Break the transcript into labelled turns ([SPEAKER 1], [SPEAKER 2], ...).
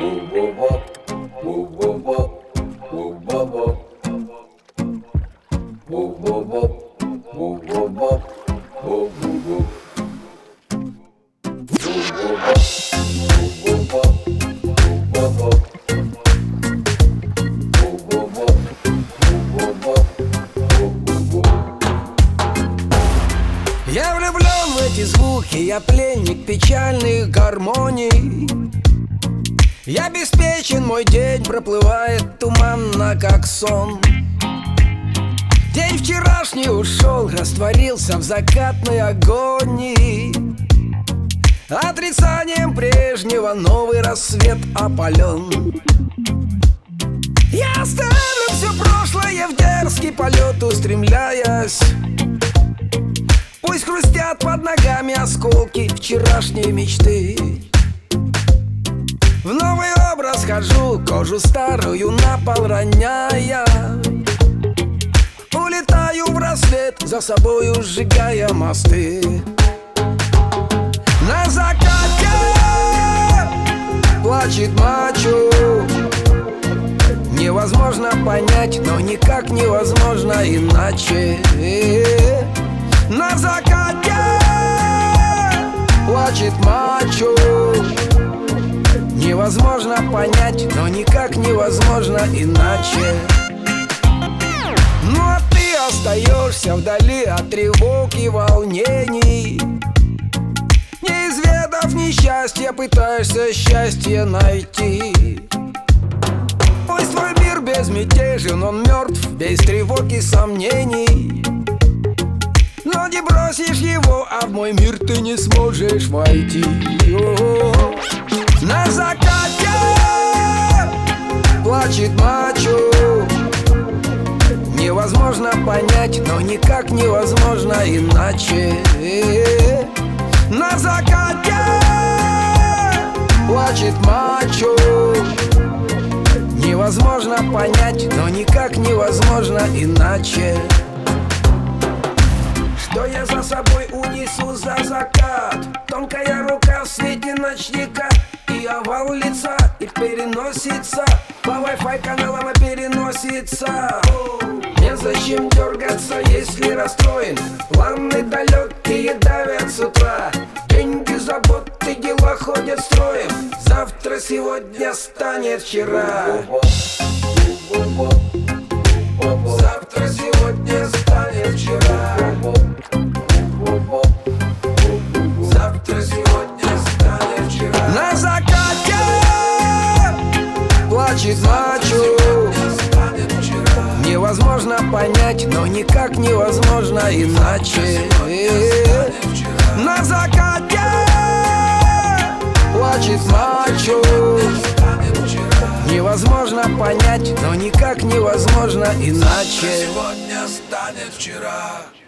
[SPEAKER 1] Я влюблен в эти звуки, я пленник печальных гармоний. Я обеспечен, мой день проплывает туманно, как сон. День вчерашний ушел, растворился в закатной агонии. Отрицанием прежнего новый рассвет опален. Я оставлю все прошлое в дерзкий полет, устремляясь. Пусть хрустят под ногами осколки вчерашней мечты. В новый образ хожу, кожу старую на пол роняя. Улетаю в рассвет, за собою сжигая мосты. На закате плачет мачо. Невозможно понять, но никак невозможно иначе. На закате плачет мачо. Невозможно понять, но никак невозможно иначе. Ну а ты остаешься вдали от тревог и волнений. Не изведав несчастья, пытаешься счастье найти. Пусть твой мир безмятежен, он мертв, без тревог и сомнений. Но не бросишь его, а в мой мир ты не сможешь войти. На закате плачет мачо. Невозможно понять, но никак невозможно иначе. На закате плачет мачо. Невозможно понять, но никак невозможно иначе. Что я за собой унесу за закат? Тонкая рука в свете ночника, и овал лица, и переносится. По Wi-Fi каналам переносится. Незачем дергаться, если расстроен. Планы далекие давят с утра. Деньги, заботы, дела ходят строем. Завтра сегодня станет вчера. Завтра сегодня станет вчера. Завтра сегодня станет вчера. На закате плачет мачо. Невозможно понять, но никак невозможно иначе. На закате плачет мачо. Невозможно понять, но никак невозможно иначе.
[SPEAKER 2] Сегодня станет вчера.